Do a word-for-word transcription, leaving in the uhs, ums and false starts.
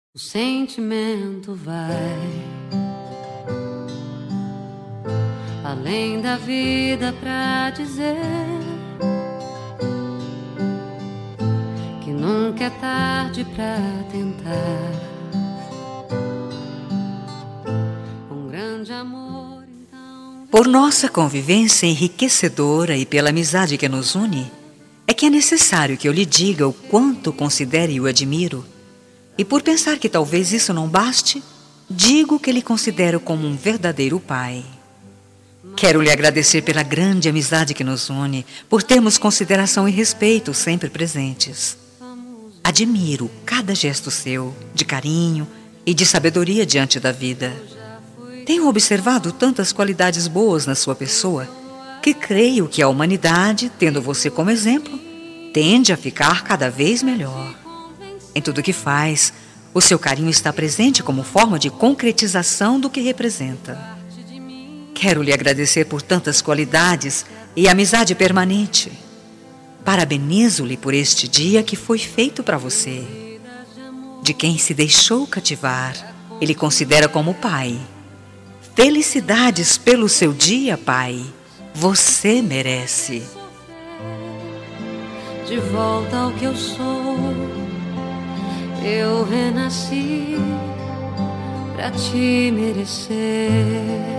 O sentimento vai além da vida pra dizer que nunca é tarde pra tentar um grande amor. Então... Por nossa convivência enriquecedora e pela amizade que nos une, é que é necessário que eu lhe diga o quanto considero e o admiro. E por pensar que talvez isso não baste, digo que lhe considero como um verdadeiro pai. Quero lhe agradecer pela grande amizade que nos une, por termos consideração e respeito sempre presentes. Admiro cada gesto seu, de carinho e de sabedoria diante da vida. Tenho observado tantas qualidades boas na sua pessoa, que creio que a humanidade, tendo você como exemplo, tende a ficar cada vez melhor. Em tudo que faz, o seu carinho está presente como forma de concretização do que representa. Quero lhe agradecer por tantas qualidades e amizade permanente. Parabenizo-lhe por este dia que foi feito para você. De quem se deixou cativar, ele considera como pai. Felicidades pelo seu dia, pai. Você merece. De volta ao que eu sou, eu renasci pra te merecer.